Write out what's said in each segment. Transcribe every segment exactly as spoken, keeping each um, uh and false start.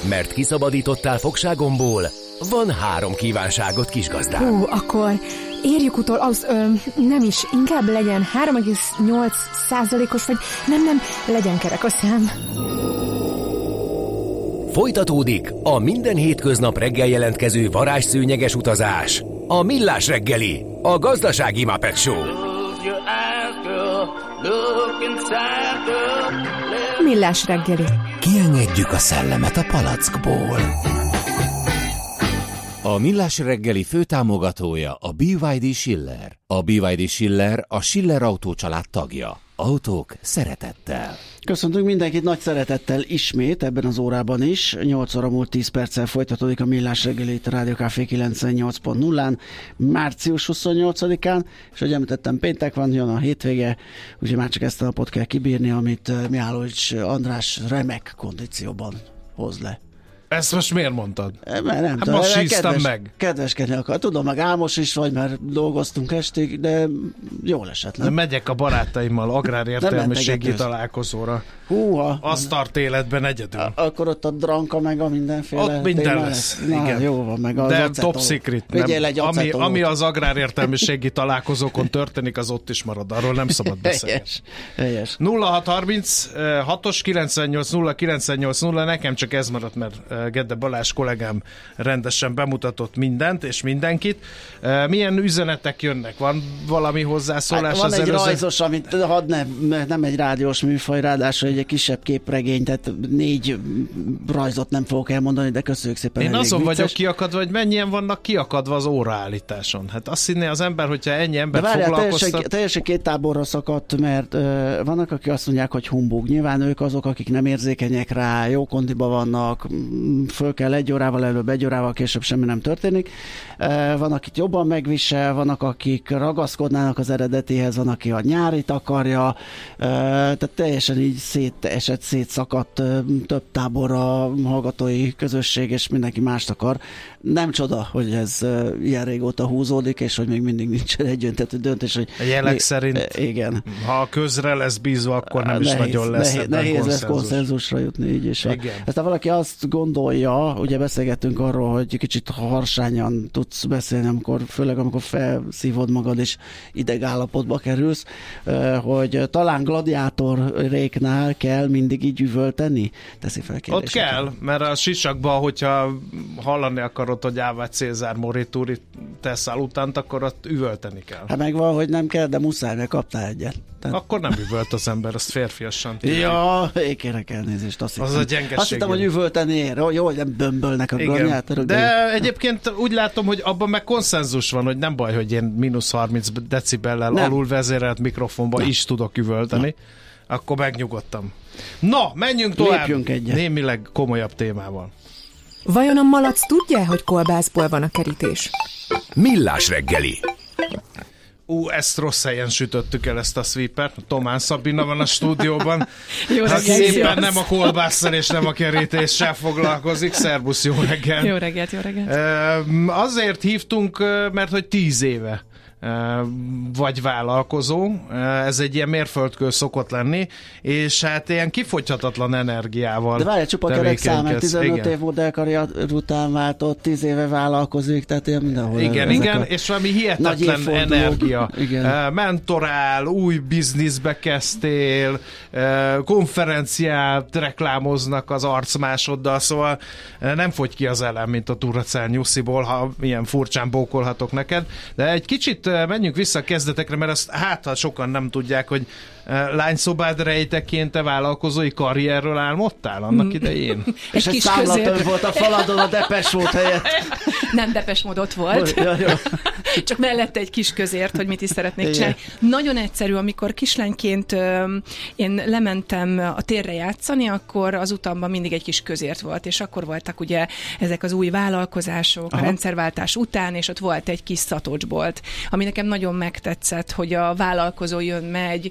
Mert kiszabadítottál fogságomból, van három kívánságot, kisgazdám. Hú, akkor érjük utol, az ö, nem is, inkább legyen három egész nyolc százalékos, vagy nem, nem, legyen kerek a szám. Folytatódik a minden hétköznap reggel jelentkező varázsszőnyeges utazás. A Millás reggeli, a gazdasági Muppet Show. Millás reggeli. Kiengedjük a szellemet a palackból. A Millás reggeli főtámogatója a bé vé dé Schiller. A bé vé dé Schiller a Schiller Autó család tagja. Autók szeretettel. Köszöntünk mindenkit nagy szeretettel ismét ebben az órában is. nyolc óra múlt tíz perccel folytatódik a Millás reggeli itt a Rádió Café kilencvennyolc pont nullán, március huszonnyolcadikán, és ahogy említettem, péntek van, jön a hétvége, úgyhogy már csak ezt a napot kell kibírni, amit Mihálovics András remek kondícióban hoz le. Ezt most miért mondtad? Mert nem hát tudom, most síztam kedves, meg. Kedveskedni akar. Tudom, meg álmos is vagy, mert dolgoztunk estig, de jól esett, nem? De megyek a barátaimmal agrárértelmiségi találkozóra. Húha. Azt tart életben egyedül. A- akkor ott a dranka, meg a mindenféle. Ott minden téma lesz. Na, igen. Jó van, meg az de acetoló. top secret. Vigyél egy ami, acetolót. ami az agrárértelmiségi találkozókon történik, az ott is marad. Arról nem szabad beszélni. Helyes. Helyes. nulla hat harminc hatos kilencvennyolc nulla kilencvennyolc nulla, nekem csak ez maradt, mert Gedde Balázs kollégám rendesen bemutatott mindent és mindenkit. Milyen üzenetek jönnek? Van valami hozzászólás? Hát van az egy előző... rajzos, amit hadd nem, nem egy rádiós műfaj, ráadásul egy kisebb képregény, tehát négy rajzot nem fogok elmondani, de köszönjük szépen. Én azon vicces. vagyok kiakadva, hogy mennyien vannak kiakadva az óraállításon. Hát azt hinné az ember, hogyha ennyi ember foglalkoztat. foglalkoztat... Teljesen, teljesen két táborra szakadt, mert ö, vannak, akik azt mondják, hogy humbug. Nyilván ők azok, akik nem érzékenyek rá, jó kondiba vannak, föl kell egy órával előbb, egy órával később semmi nem történik. Ö, van, akit jobban megvisel, vannak, akik ragaszkodnának az eredetéhez, van, aki a nyárit akarja, ö, tehát teljesen így szétesett, szétszakadt ö, több táborra hallgatói közösség, és mindenki mást akar. Nem csoda, hogy ez ö, ilyen régóta húzódik, és hogy még mindig nincsen egyöntetű döntés, hogy A jelek még, szerint, igen. ha a közre lesz bízva, akkor nem nehéz, is nagyon lesz nehéz, ebben nehéz konszenzus. lesz konszenzusra jutni, így is. Igen. Aztán valaki azt gondolja, ugye beszélgettünk arról, hogy kicsit harsányan tudsz beszélni, amikor, főleg amikor felszívod magad és idegállapotba kerülsz, hogy talán gladiátoréknál kell mindig így üvölteni? Teszi fel kérdéseket. Ott kell, mert a sisakban, hogyha hallani akarod, hogy Ávár Cézár Moritúri tesszál utánt, akkor ott üvölteni kell. Hát megvan, hogy nem kell, de muszáj, mert kaptál egyet. Tehát... Akkor nem üvölt az ember, azt férfiasan. Ja, én kérek elnézést. Azt az hittem, a gyengeség. Azt hittem, hogy üvölteni ér. Jó, hogy nem bömbölnek a gladiátorok. De, de egyébként úgy látom, hogy abban meg konszenzus van, hogy nem baj, hogy én mínusz harminc decibellel nem. alul vezérelt mikrofonba nem. is tudok üvölteni. Nem. Akkor megnyugodtam. Na, menjünk tovább. Lépjünk egyet. Némileg komolyabb témával. Vajon a malac tudja, hogy kolbászból van a kerítés? Millás reggeli. Ú, ezt rossz helyen sütöttük el, ezt a sweepert. Tomán Szabina van a stúdióban. Jó reggelt, szépen nem a kolbásszal és nem a kerítéssel foglalkozik. Szerbusz, jó reggelt. Jó reggelt, jó reggelt. Azért hívtunk, mert hogy tíz éve vagy vállalkozó, ez egy ilyen mérföldkő szokott lenni, és hát ilyen kifogyhatatlan energiával. De várj, csupa kerek szám, tizenöt év modellkarrier után váltott, tíz éve vállalkozik, tehát ilyen mindenhol. Igen, igen, és valami hihetetlen energia. Igen. Mentorál, új bizniszbe kezdtél, konferenciát reklámoznak az arcmásoddal, szóval nem fogy ki az elem, mint a Duracell nyusziból, ha ilyen furcsán bókolhatok neked, de egy kicsit menjünk vissza a kezdetekre, mert azt hát, ha sokan nem tudják, hogy lányszobád rejteként te vállalkozói karrierről álmodtál annak idején? És egy számlatöm volt a faladon a Depeche Mode helyett. Nem Depeche Mode ott volt. Ja, Csak mellette egy kis közért, hogy mit is szeretnék Igen. csinálni. Nagyon egyszerű, amikor kislányként ö, én lementem a térre játszani, akkor az utamban mindig egy kis közért volt, és akkor voltak ugye ezek az új vállalkozások, Aha. a rendszerváltás után, és ott volt egy kis szatocsbolt, ami nekem nagyon megtetszett, hogy a vállalkozó jön, megy, nem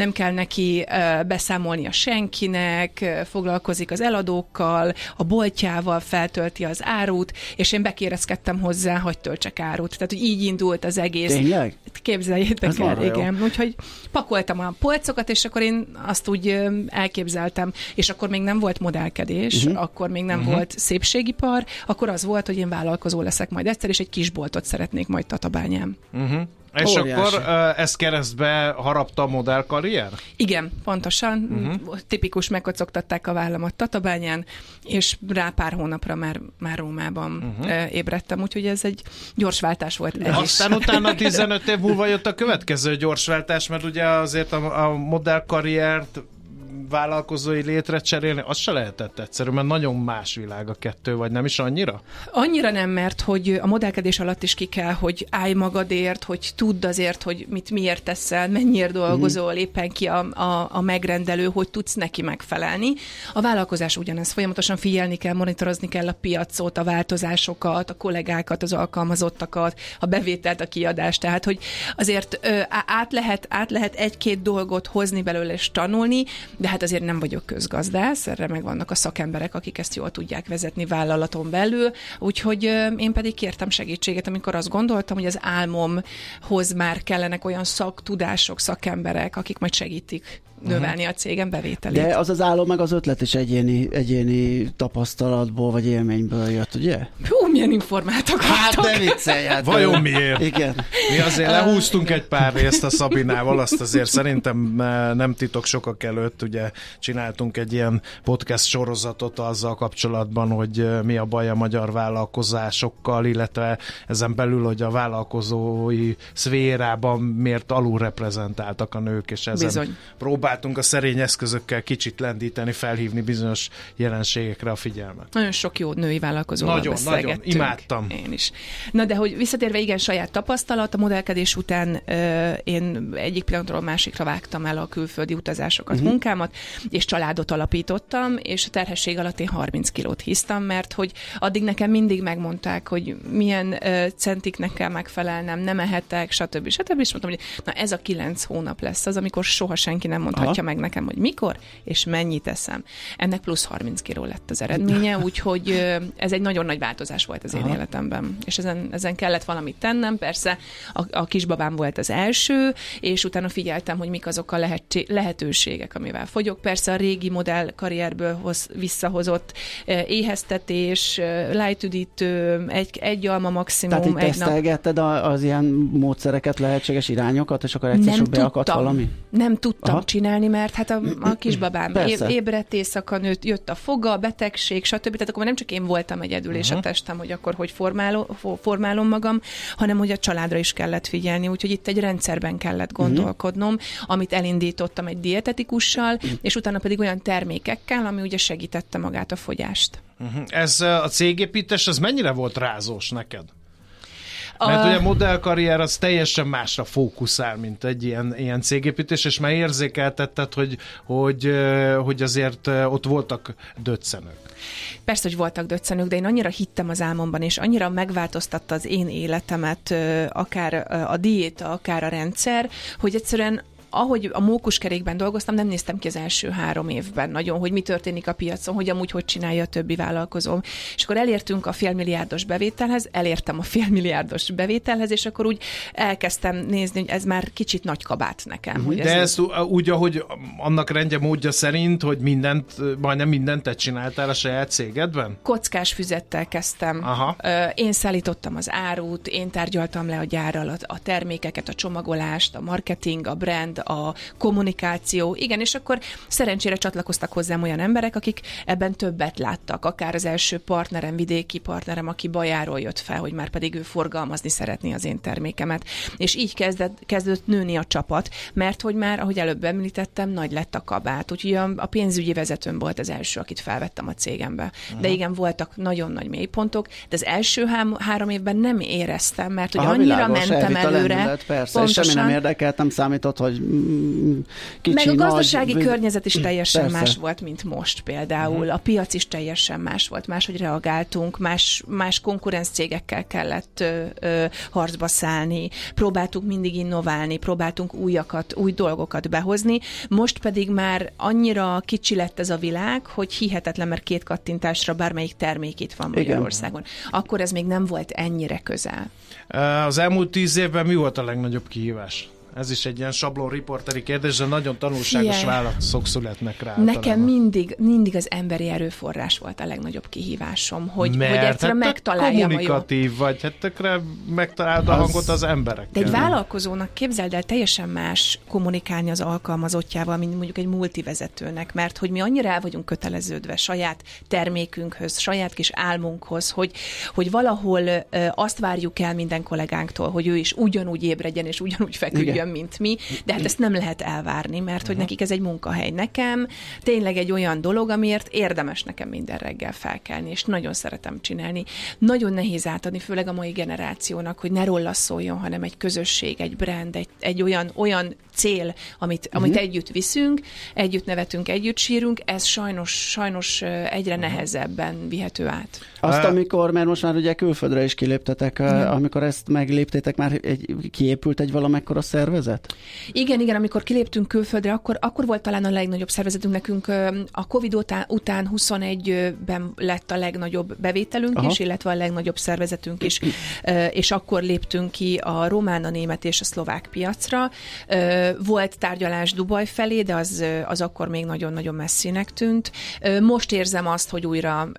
nem kell neki uh, beszámolnia senkinek, uh, foglalkozik az eladókkal, a boltjával, feltölti az árut, és én bekérezkedtem hozzá, hogy töltsek árut. Tehát, hogy így indult az egész. Tényleg? Képzeljétek Ez el, igen. Úgyhogy pakoltam a polcokat, és akkor én azt úgy uh, elképzeltem, és akkor még nem volt modellkedés, uh-huh. akkor még nem uh-huh. volt szépségipar, akkor az volt, hogy én vállalkozó leszek majd egyszer, és egy kis boltot szeretnék majd Tatabányán. Uh-huh. És Óriási. akkor uh, ezt keresztbe harapta a modellkarrier? Igen, pontosan. Uh-huh. Tipikus, megkocogtatták a vállamat Tatabányán, és rá pár hónapra már, már Rómában uh-huh. ébredtem, úgyhogy ez egy gyors váltás volt. Aztán utána tizenöt év múlva jött a következő gyors váltás, mert ugye azért a, a modellkarriert vállalkozói létre cserélni, az se lehetett egyszerű, mert nagyon más világ a kettő, vagy nem is annyira? Annyira nem, mert hogy a modellkedés alatt is ki kell, hogy állj magadért, hogy tudd azért, hogy mit miért teszel, mennyiért dolgozol, mm. éppen ki a, a, a megrendelő, hogy tudsz neki megfelelni. A vállalkozás ugyanez, folyamatosan figyelni kell, monitorozni kell a piacot, a változásokat, a kollégákat, az alkalmazottakat, a bevételt, a kiadást, tehát hogy azért ö, át, lehet, át lehet egy-két dolgot hozni belőle és tanulni, de hát azért nem vagyok közgazdász, erre meg vannak a szakemberek, akik ezt jól tudják vezetni vállalaton belül, úgyhogy én pedig kértem segítséget, amikor azt gondoltam, hogy az álmomhoz már kellenek olyan szaktudások, szakemberek, akik majd segítik növelni a cégem bevételét. De az az álom meg az ötlet is egyéni, egyéni tapasztalatból vagy élményből jött, ugye? Hú, milyen informátok Hát voltak. de viccelj, hát Vajon miért? Igen. Mi azért lehúztunk egy pár részt a Szabinával, azt azért szerintem nem titok sokak előtt, ugye csináltunk egy ilyen podcast sorozatot azzal kapcsolatban, hogy mi a baj a magyar vállalkozásokkal, illetve ezen belül, hogy a vállalkozói szférában miért alulreprezentáltak a nők, és ezen Bizony. próbáltunk a szerény eszközökkel kicsit lendíteni, felhívni bizonyos jelenségekre a figyelmet. Nagyon sok jó női vállalkozóval Nagyon, beszélgettünk. nagyon, imádtam. Én is. Na de hogy visszatérve, igen, saját tapasztalat, a modellkedés után ö, én egyik pillanatról másikra vágtam el a külföldi utazásokat, uh-huh. munkámat, és családot alapítottam, és a terhesség alatt én harminc kilót hisztam, mert hogy addig nekem mindig megmondták, hogy milyen ö, centiknek kell megfelelnem, nem ehetek, stb. stb. És mondtam, hogy na ez a kilenc hónap lesz az, amikor soha senki nem mondhatja Aha. meg nekem, hogy mikor, és mennyit eszem. Ennek plusz harminc kiló lett az eredménye, úgyhogy ö, ez egy nagyon nagy változás volt az én Aha. életemben. És ezen, ezen kellett valamit tennem, persze a, a kisbabám volt az első, és utána figyeltem, hogy mik azok a lehet, lehetőségek, amivel fogyok. Persze a régi modell karrierből hoz, visszahozott eh, éheztetés, eh, lájtüdítő, egy, egy alma maximum. Tehát itt egy tesztelgetted nap... az ilyen módszereket, lehetséges irányokat, és akkor egyszer sok beakadt valami? Nem tudtam Aha. csinálni, mert hát a, a kisbabám é, ébredt éjszaka, nőtt, jött a foga, betegség, stb. Tehát akkor nem csak én voltam egyedül, uh-huh. és a testem, hogy akkor hogy formálom, formálom magam, hanem hogy a családra is kellett figyelni, úgyhogy itt egy rendszerben kellett gondolkodnom, uh-huh. amit elindítottam egy dietetikussal, uh-huh. és utána pedig olyan termékekkel, ami ugye segítette magát a fogyást. Uh-huh. Ez a cégépítés, ez mennyire volt rázós neked? Mert A... ugye a modellkarrier az teljesen másra fókuszál, mint egy ilyen, ilyen cégépítés, és már érzékeltetted, hogy, hogy, hogy azért ott voltak döccenők. Persze, hogy voltak döccenők, de én annyira hittem az álmomban, és annyira megváltoztatta az én életemet, akár a diéta, akár a rendszer, hogy egyszerűen ahogy a mókuskerékben dolgoztam, nem néztem ki az első három évben nagyon, hogy mi történik a piacon, hogy amúgy hogy csinálja a többi vállalkozó. És akkor elértünk a félmilliárdos bevételhez, elértem a félmilliárdos bevételhez, és akkor úgy elkezdtem nézni, hogy ez már kicsit nagy kabát nekem. Uh-huh. Hogy De ez ezt úgy, ahogy annak rendje módja szerint, hogy mindent, majdnem mindent te csináltál a saját cégedben? Kockás füzettel kezdtem. Aha. Én szállítottam az árut, én tárgyaltam le a gyárral a termékeket, a csomagolást, a marketing, a brand, a kommunikáció. Igen, és akkor szerencsére csatlakoztak hozzám olyan emberek, akik ebben többet láttak. Akár az első partnerem, vidéki partnerem, aki Bajáról jött fel, hogy már pedig ő forgalmazni szeretné az én termékemet. És így kezdett, kezdett nőni a csapat, mert hogy már, ahogy előbb említettem, nagy lett a kabát. Úgyhogy a, a pénzügyi vezetőm volt az első, akit felvettem a cégembe. Uh-huh. De igen, voltak nagyon nagy mélypontok, de az első hám, három évben nem éreztem, mert hogy Aha, annyira világos, mentem előre. Lendület, persze, és semmi nem érdekelt, nem számított, hogy kicsi, meg a gazdasági nagy, környezet is teljesen persze. más volt, mint most például. A piac is teljesen más volt, máshogy reagáltunk, más, más konkurenc cégekkel kellett ö, ö, harcba szállni, próbáltunk mindig innoválni, próbáltunk újakat, új dolgokat behozni, most pedig már annyira kicsi lett ez a világ, hogy hihetetlen, mert két kattintásra bármelyik termék itt van Magyarországon. Igen. Akkor ez még nem volt ennyire közel. Az elmúlt tíz évben mi volt a legnagyobb kihívás? Ez is egy ilyen sablon riporteri kérdés, de nagyon tanulságos yeah. válaszok születnek rá. Nekem általában. mindig, mindig az emberi erőforrás volt a legnagyobb kihívásom, hogy, Mert hogy egyszerűen hát megtaláljam kommunikatív a jó. vagy, hát tökre megtalálod a hangot az emberekkel. De egy vállalkozónak képzeld el, teljesen más kommunikálni az alkalmazottjával, mint mondjuk egy multivezetőnek, mert hogy mi annyira el vagyunk köteleződve saját termékünkhöz, saját kis álmunkhoz, hogy, hogy valahol ö, azt várjuk el minden kollégánktól, hogy ő is ugyanúgy ébredjen és ugyanúgy feküdjön, mint mi, de hát ezt nem lehet elvárni, mert hogy nekik ez egy munkahely. Nekem tényleg egy olyan dolog, amiért érdemes nekem minden reggel felkelni, és nagyon szeretem csinálni. Nagyon nehéz átadni, főleg a mai generációnak, hogy ne róla szóljon, hanem egy közösség, egy brand, egy, egy olyan, olyan cél, amit, uh-huh. amit együtt viszünk, együtt nevetünk, együtt sírunk, ez sajnos, sajnos egyre uh-huh. nehezebben vihető át. Azt, amikor, mert most már ugye külföldre is kiléptetek, uh-huh. amikor ezt megléptétek, már egy, kiépült egy valamekkora szervezet? Igen, igen, amikor kiléptünk külföldre, akkor, akkor volt talán a legnagyobb szervezetünk nekünk. A Covid után, után huszonegyben lett a legnagyobb bevételünk Aha. is, illetve a legnagyobb szervezetünk is, és akkor léptünk ki a román, a német és a szlovák piacra. Volt tárgyalás Dubaj felé, de az, az akkor még nagyon-nagyon messzinek tűnt. Most érzem azt, hogy újra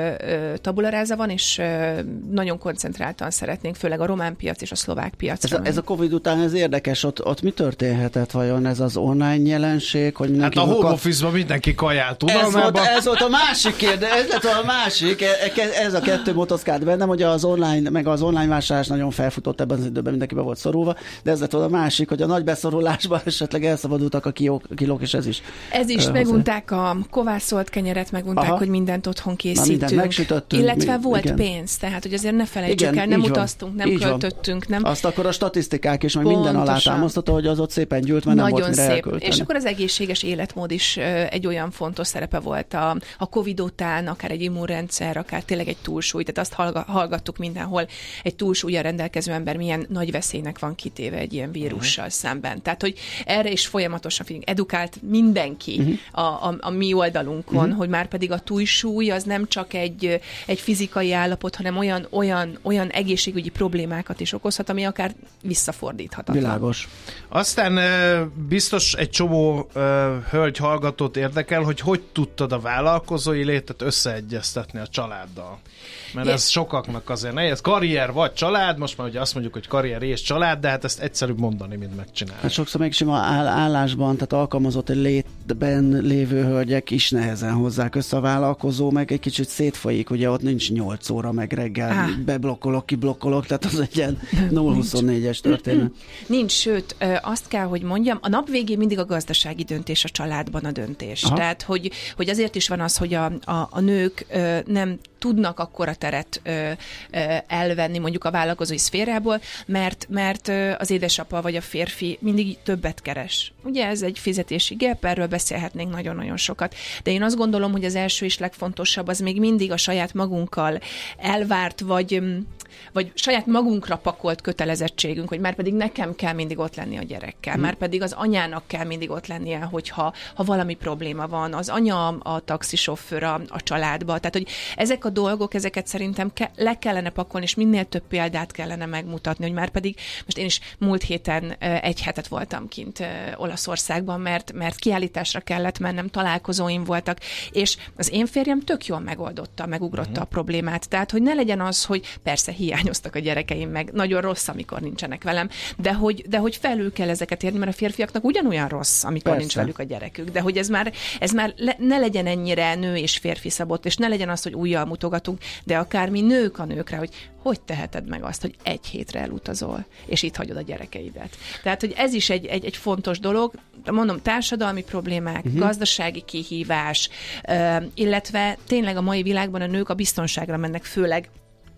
tabula rasa van, és nagyon koncentráltan szeretnénk, főleg a román piac és a szlovák piacra. Ez a, ez a Covid után ez érdekes, ott, ott mi történhetett vajon? Ez az online jelenség? Hogy hát a home office-ban mindenki kajál tudalmába. Ez volt, ez volt a másik kérdés, ez lett a másik, ez a kettő motoszkált bennem, hogy az online, meg az online vásárlás nagyon felfutott ebben az időben, mindenki be volt szorulva, de ez lett a másik, hogy a nagy beszorulásban esetleg elszabadultak a kilók, kilók és ez is. Ez is, uh, megunták a kovászolt kenyeret, megunták, Aha. hogy mindent otthon készítünk. Mindent megsütöttünk. Illetve mi, volt igen. pénz, tehát hogy azért ne felejtsük igen, el, nem van, utaztunk, nem költöttünk. Nem. Azt akkor a statisztikák is, meg minden alátámasztotta, hogy az ott szépen gyűlt, mert nagyon nem volt mire szép. elkölteni. És akkor az egészséges életmód is egy olyan fontos szerepe volt a, a Covid után, akár egy immunrendszer, akár tényleg egy túlsúly. Tehát azt hallgattuk mindenhol, egy túlsúllyal rendelkező ember milyen nagy veszélynek van kitéve egy ilyen vírussal uh-huh. szemben. Tehát, hogy erre is folyamatosan figyelünk. Edukált mindenki uh-huh. a, a, a mi oldalunkon, uh-huh. hogy már pedig a túlsúly az nem csak egy, egy fizikai állapot, hanem olyan, olyan, olyan egészségügyi problémákat is okozhat, ami akár visszafordíthatatlan. Világos. Aztán biztos egy csomó hölgy hallgatót érdekel, hogy hogy tudtad a vállalkozói létet összeegyeztetni a családdal. Mert ez sokaknak azért nehéz. Karrier vagy család, most már ugye azt mondjuk, hogy karrier és család, de hát ezt egyszerűbb mondani, mint megcsinálni. Hát sokszor még sima állásban, tehát alkalmazott létben lévő hölgyek is nehezen hozzák össze, a vállalkozó, meg egy kicsit szétfolyik, ugye ott nincs nyolc óra, meg reggel ah. beblokkolok, kiblokkolok, tehát az egy ilyen nulla huszonnégyes történet. Nincs, sőt, azt kell, hogy mondjam, a nap végén mindig a gazdasági döntés a családban a döntés. Aha. Tehát, hogy, hogy azért is van az, hogy a, a, a nők nem tudnak akkora teret ö, ö, elvenni mondjuk a vállalkozói szférából, mert, mert az édesapa vagy a férfi mindig többet keres. Ugye ez egy fizetési gap, erről beszélhetnénk nagyon-nagyon sokat. De én azt gondolom, hogy az első és legfontosabb az még mindig a saját magunkkal elvárt, vagy vagy saját magunkra pakolt kötelezettségünk, hogy már pedig nekem kell mindig ott lenni a gyerekkel, hmm. már pedig az anyának kell mindig ott lennie, hogyha ha valami probléma van, az anya a taxisofőr a, a családba. Tehát, hogy ezek a dolgok, ezeket szerintem ke- le kellene pakolni, és minél több példát kellene megmutatni, hogy már pedig, most én is múlt héten egy hetet voltam kint Olaszországban, mert, mert kiállításra kellett mennem, találkozóim voltak, és az én férjem tök jól megoldotta, megugrotta hmm. a problémát. Tehát, hogy ne legyen az, hogy persze hiányoztak a gyerekeim, meg nagyon rossz, amikor nincsenek velem, de hogy, de hogy felül kell ezeket érni, mert a férfiaknak ugyanolyan rossz, amikor Persze. nincs velük a gyerekük, de hogy ez már, ez már le, ne legyen ennyire nő és férfi szabott, és ne legyen az, hogy újjal mutogatunk, de akár mi nők a nőkre, hogy hogy teheted meg azt, hogy egy hétre elutazol, és itt hagyod a gyerekeidet. Tehát, hogy ez is egy, egy, egy fontos dolog, mondom, társadalmi problémák, uh-huh. gazdasági kihívás, illetve tényleg a mai világban a nők a biztonságra mennek, főleg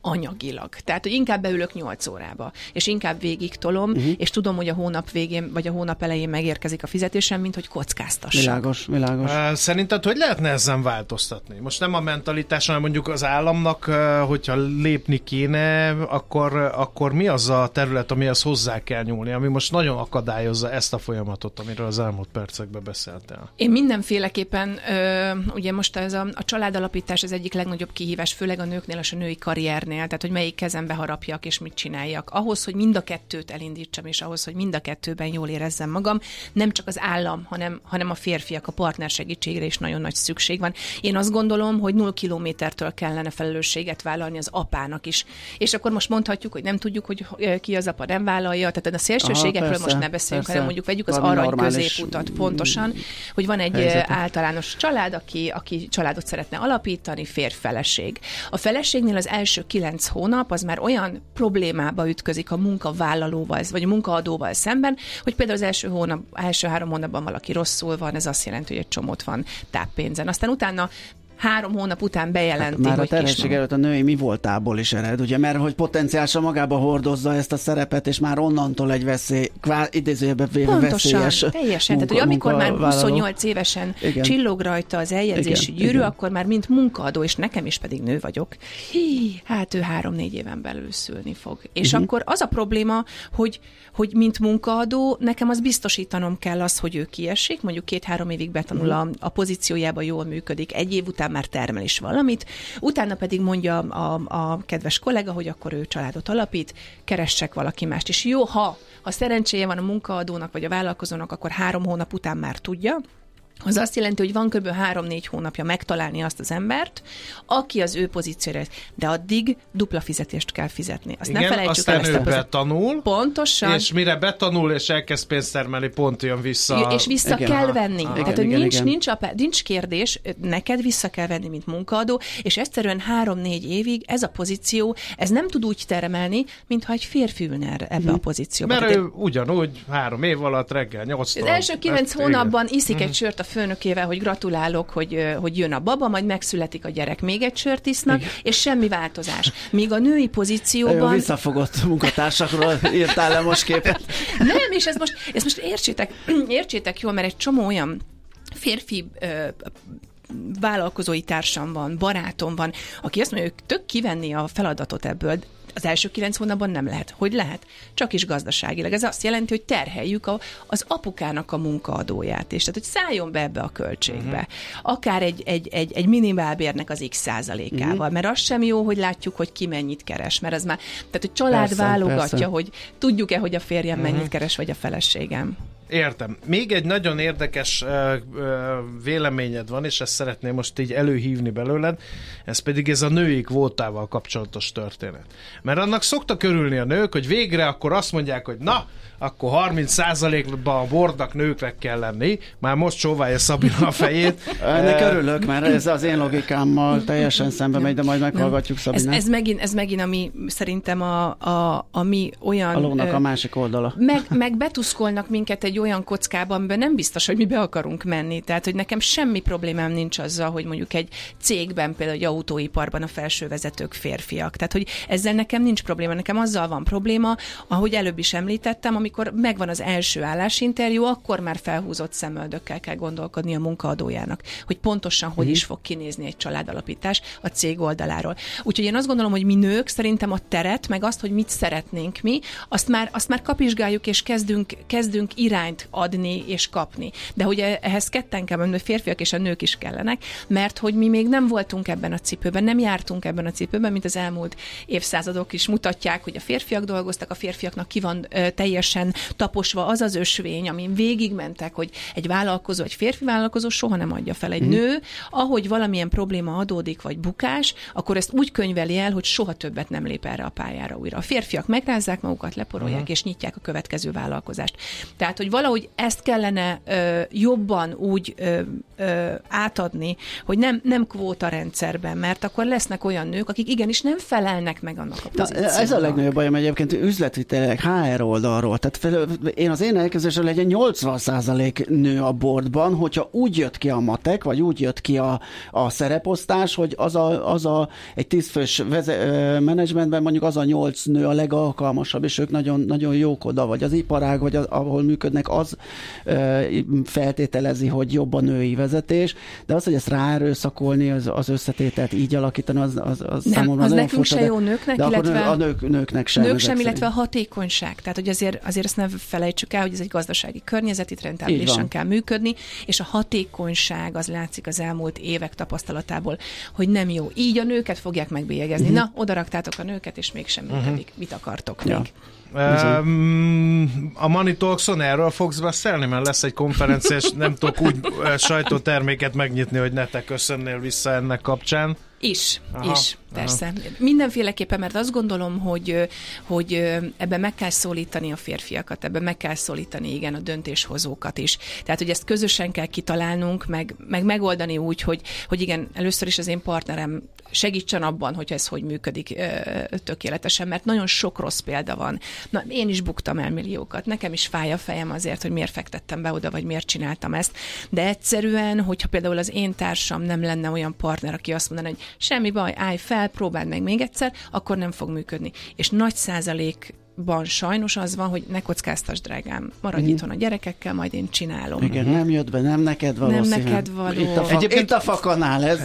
anyagilag. Tehát, hogy inkább beülök nyolc órába, és inkább végig tolom, uh-huh. és tudom, hogy a hónap végén, vagy a hónap elején megérkezik a fizetésem, mint hogy kockáztassak. Világos, világos. Szerinted, hogy lehetne ezen változtatni? Most nem a mentalitás, hanem mondjuk az államnak, hogyha lépni kéne, akkor, akkor mi az a terület, amihez hozzá kell nyúlni, ami most nagyon akadályozza ezt a folyamatot, amiről az elmúlt percekben beszéltél? Én mindenféleképpen, ö, ugye most ez a, a családalapítás az egyik legnagyobb kihívás, főleg a nőknél és a női karriernél, tehát hogy melyik kezembe harapjak és mit csináljak. Ahhoz, hogy mind a kettőt elindítsam, és ahhoz, hogy mind a kettőben jól érezzem magam, nem csak az állam, hanem, hanem a férfiak, a partner segítségre is nagyon nagy szükség van. Én azt gondolom, hogy null kilométertől kellene felelősséget vállalni az apának is. És akkor most mondhatjuk, hogy nem tudjuk, hogy ki az apa nem vállalja, tehát a szélsőségekről Aha, persze, most ne beszéljünk, persze. hanem mondjuk vegyük az arany középutat pontosan, hogy van egy helyzetek. Általános család, aki, aki családot szeretne alapítani, férj-feleség. A feleségnél az első kilenc hónap az már olyan problémába ütközik a munkavállalóval, vagy a munkaadóval szemben, hogy például az első, hónap, első három hónapban valaki rosszul van, ez azt jelenti, hogy egy csomót van táppénzen. Aztán utána három hónap után bejelenti, már hogy a terhesség előtt a női mi voltából is ered, ugye, mert hogy potenciálisan magába hordozza ezt a szerepet, és már onnantól egy veszély, kvá, idézőjében véve veszélyes teljesen. Munka, Tehát, hogy amikor már munkavállaló. huszonnyolc évesen igen. csillog rajta az eljegyzési igen, gyűrű, igen. akkor már mint munkaadó, és nekem is pedig nő vagyok, hí, hát ő három-négy éven belül szülni fog. És uh-huh. akkor az a probléma, hogy, hogy mint munkaadó, nekem az biztosítanom kell az, hogy ő kiesik, mondjuk két-három évig betanul uh-huh. a, a pozíciójába, jól működik, egy év után már termel is valamit, utána pedig mondja a, a kedves kollega, hogy akkor ő családot alapít, keressek valaki mást. És jó, ha, ha szerencséje van a munkaadónak vagy a vállalkozónak, akkor három hónap után már tudja, az azt jelenti, hogy van kb. három-négy hónapja megtalálni azt az embert, aki az ő pozícióra, de addig dupla fizetést kell fizetni. Azt igen, ne felejtsük aztán el. ő betanul, pontosan. És mire betanul, és elkezd pénzt termelni, pont jön vissza. És vissza igen, kell aha, venni. aha, Tehát, igen, hogy igen, nincs, igen. nincs, apá, nincs kérdés, neked vissza kell venni, mint munkaadó, és egyszerűen három-négy évig ez a pozíció, ez nem tud úgy termelni, mintha egy férfi ülne ebbe hmm. a pozícióba. Mert Tehát ő ugyanúgy három év alatt reggel nyolctól. Az első kilenc ezt, hónapban igen. iszik egy sört a főnökével, hogy gratulálok, hogy, hogy jön a baba, majd megszületik a gyerek, még egy sört isznak, igen. és semmi változás. Míg a női pozícióban... Jó, visszafogott munkatársakról írtál le most képet. Nem, és ezt most, ezt most értsétek, értsétek jól, mert egy csomó olyan férfi ö, vállalkozói társam van, barátom van, aki azt mondja, hogy tök kivenni a feladatot ebből, az első kilenc hónapban nem lehet. Hogy lehet? Csak is gazdaságilag. Ez azt jelenti, hogy terheljük a, az apukának a munkaadóját, és tehát, hogy szálljon be ebbe a költségbe. Uh-huh. Akár egy, egy, egy, egy minimálbérnek az x százalékával, uh-huh. mert az sem jó, hogy látjuk, hogy ki mennyit keres, mert az már, tehát, hogy család persze, válogatja, persze. hogy tudjuk-e, hogy a férjem uh-huh. mennyit keres, vagy a feleségem. Értem. Még egy nagyon érdekes uh, uh, véleményed van, és ezt szeretném most így előhívni belőled, ez pedig ez a női kvótával kapcsolatos történet. Mert annak szoktak örülni a nők, hogy végre akkor azt mondják, hogy na, akkor harminc százalékban a bordak nőknek kell lenni. Már most csóválja Szabina a fejét. Ennek örülök, mert ez az én logikámmal teljesen szembe megy, de majd meghallgatjuk Szabinát. Ez, ez, megint, ez megint, ami szerintem a, a, a mi olyan... A lónak a másik oldala. Meg, meg betuszkolnak minket egy olyan kockában, amiben nem biztos, hogy mi be akarunk menni. Tehát, hogy nekem semmi problémám nincs azzal, hogy mondjuk egy cégben, például egy autóiparban a felső vezetők férfiak. Tehát, hogy ezzel nekem nincs probléma. Nekem azzal van probléma, ahogy előbb is említettem, amikor megvan az első állásinterjú, akkor már felhúzott szemöldökkel kell gondolkodni a munkaadójának, hogy pontosan hogy mm. is fog kinézni egy családalapítás a cég oldaláról. Úgyhogy én azt gondolom, hogy mi nők szerintem a teret, meg azt, hogy mit szeretnénk mi, azt már, azt már kapizsgáljuk, és kezdünk, kezdünk irányt adni és kapni. De hogy ehhez ketten kell menni, a férfiak és a nők is kellenek, mert hogy mi még nem voltunk ebben a cipőben, nem jártunk ebben a cipőben, mint az elmúlt évszázadok is mutatják, hogy a férfiak dolgoztak, a férfiaknak ki van ö, teljesen taposva az az ösvény, amin végigmentek, hogy egy vállalkozó, egy férfi vállalkozó soha nem adja fel. Egy mm. nő, ahogy valamilyen probléma adódik, vagy bukás, akkor ezt úgy könyveli el, hogy soha többet nem lép erre a pályára újra. A férfiak megrázzák magukat, leporolják, mm. és nyitják a következő vállalkozást. Tehát, hogy valahogy ezt kellene ö, jobban úgy ö, ö, átadni, hogy nem, nem kvóta rendszerben, mert akkor lesznek olyan nők, akik igenis nem felelnek meg annak a pozíciónak. Ez a legnagyobb bajom egyébként üzletvitelek há er oldalról. Tehát én az én elképzelésre legyen nyolcvan százalék nő a boardban, hogyha úgy jött ki a matek, vagy úgy jött ki a, a szereposztás, hogy az a, az a egy tízfős menedzsmentben mondjuk az a nyolc nő a legalkalmasabb, és ők nagyon, nagyon jók oda, vagy az iparág, vagy az, ahol működnek, az ö, feltételezi, hogy jobb a női vezetés, de az, hogy ezt ráerőszakolni, az, az összetételt így alakítani, az, az, az nem, számomra az nagyon nekünk furcsa, se jó nőknek, de illetve a nők, nőknek sem. Nők sem, illetve a hatékonyság. Tehát, hogy azért, azért ezt ne felejtsük el, hogy ez egy gazdasági környezet, itt rentábilisan kell működni, és a hatékonyság az látszik az elmúlt évek tapasztalatából, hogy nem jó. Így a nőket fogják megbélyegezni. Uh-huh. Na, oda raktátok a nőket, és mégsem működik. Uh-huh. Mit akartok ja. még? Um, a Money Talkson erről fogsz beszélni, mert lesz egy konferencia, és nem tudok úgy sajtóterméket megnyitni, hogy ne te köszönnél vissza ennek kapcsán. Is, aha, is, persze. Aha. Mindenféleképpen, mert azt gondolom, hogy, hogy ebben meg kell szólítani a férfiakat, ebben meg kell szólítani, igen, a döntéshozókat is. Tehát, hogy ezt közösen kell kitalálnunk, meg, meg megoldani úgy, hogy, hogy igen, először is az én partnerem segítsen abban, hogy ez hogy működik tökéletesen, mert nagyon sok rossz példa van. Na, én is buktam el milliókat, nekem is fáj a fejem azért, hogy miért fektettem be oda, vagy miért csináltam ezt. De egyszerűen, hogyha például az én társam nem lenne olyan partner, aki azt mondaná, hogy semmi baj, állj fel, próbáld meg még egyszer, akkor nem fog működni. És nagy százalékban sajnos az van, hogy ne kockáztass, drágám, maradj mm. itthon a gyerekekkel, majd én csinálom. Igen, nem jött be, nem neked való. Nem szíven. neked való. Itt a, fa- Egyébként... Itt a fakanál, ez...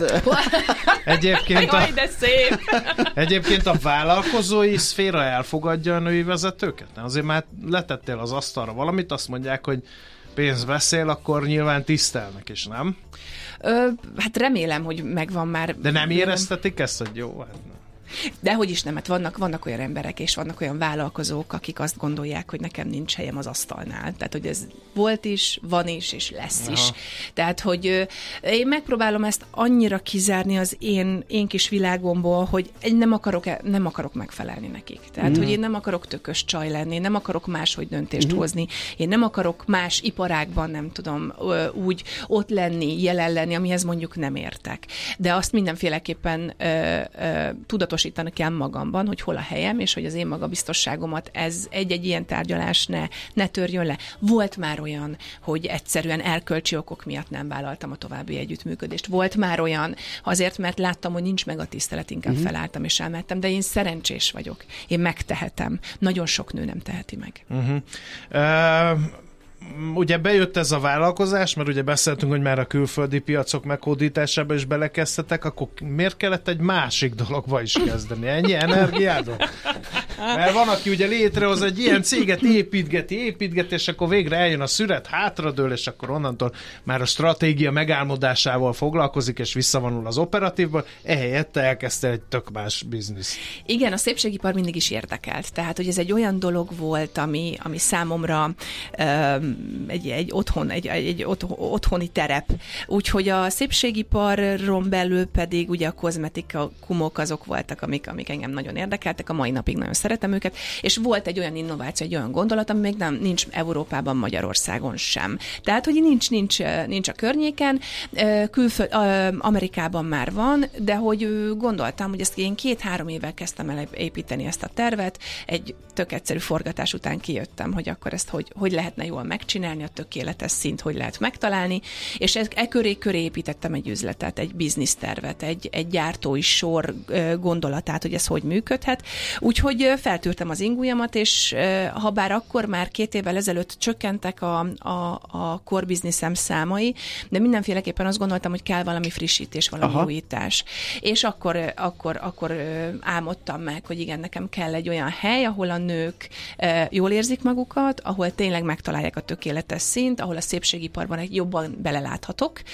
Egyébként a... Jaj, de szép! Egyébként a vállalkozói szféra elfogadja a női vezetőket? Azért már letettél az asztalra valamit, azt mondják, hogy pénz beszél, akkor nyilván tisztelnek is, nem? Ö, hát remélem, hogy megvan már. De nem éreztetik ezt, hogy jó? Hát nem. Dehogy is nem, hát vannak, vannak olyan emberek, és vannak olyan vállalkozók, akik azt gondolják, hogy nekem nincs helyem az asztalnál. Tehát, hogy ez volt is, van is, és lesz aha. is. Tehát, hogy ö, én megpróbálom ezt annyira kizárni az én, én kis világomból, hogy nem akarok, nem akarok megfelelni nekik. Tehát, mm. hogy én nem akarok tökös csaj lenni, nem akarok máshogy döntést mm. hozni, én nem akarok más iparágban, nem tudom, ö, úgy ott lenni, jelen lenni, amihez mondjuk nem értek. De azt mindenféleképpen ö, ö, tudatos kell magamban, hogy hol a helyem, és hogy az én magabiztosságomat ez egy-egy ilyen tárgyalás ne, ne törjön le. Volt már olyan, hogy egyszerűen erkölcsi okok miatt nem vállaltam a további együttműködést. Volt már olyan, azért, mert láttam, hogy nincs meg a tisztelet, inkább uh-huh. felálltam és elmentem, de én szerencsés vagyok. Én megtehetem. Nagyon sok nő nem teheti meg. Uh-huh. Uh... Ugye bejött ez a vállalkozás, mert ugye beszéltünk, hogy már a külföldi piacok meghódításába is belekezdtetek, akkor miért kellett egy másik dologba is kezdeni? Ennyi energiádon? Mert van, aki ugye létrehoz egy ilyen céget, építgeti, építgeti, és akkor végre eljön a szüret, hátradől, és akkor onnantól már a stratégia megálmodásával foglalkozik, és visszavonul az operatívból, ehelyett elkezdte egy tök más biznisz. Igen, a szépségipar mindig is érdekelt. Tehát, hogy ez egy olyan dolog volt, ami, ami számomra um, egy, egy otthon, egy, egy otthoni terep. Úgyhogy a szépségiparon belül pedig ugye a kozmetikumok azok voltak, amik, amik engem nagyon érdekeltek, a mai napig nagyon szeretem őket, és volt egy olyan innováció, egy olyan gondolat, ami még nem nincs Európában, Magyarországon sem. Tehát, hogy nincs, nincs, nincs a környéken, külföld, Amerikában már van, de hogy gondoltam, hogy ezt én két-három évvel kezdtem el építeni ezt a tervet, egy tök egyszerű forgatás után kijöttem, hogy akkor ezt hogy, hogy lehetne jól megcsinálni, a tökéletes szint, hogy lehet megtalálni, és e, e köré köré építettem egy üzletet, egy biznisztervet, egy, egy gyártói sor gondolatát, hogy ez hogy működhet. Úgyhogy feltűrtem az ingújamat, és ha bár akkor már két évvel ezelőtt csökkentek a, a, a core businessem számai, de mindenféleképpen azt gondoltam, hogy kell valami frissítés, valami aha. újítás. És akkor, akkor, akkor álmodtam meg, hogy igen, nekem kell egy olyan hely, ahol a nők jól érzik magukat, ahol tényleg megtalálják a tökéletes szint, ahol a szépségiparban egy jobban beleláthatok,